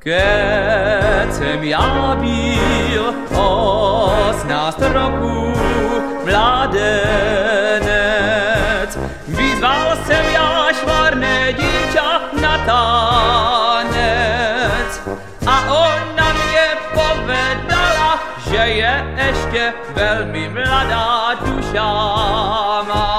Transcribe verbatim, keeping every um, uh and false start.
Keď jsem já byl osmnáct roku mládenec, vyzval jsem já švarné dívča na tanec. A ona mě povedala, že je ještě velmi mladá duša má.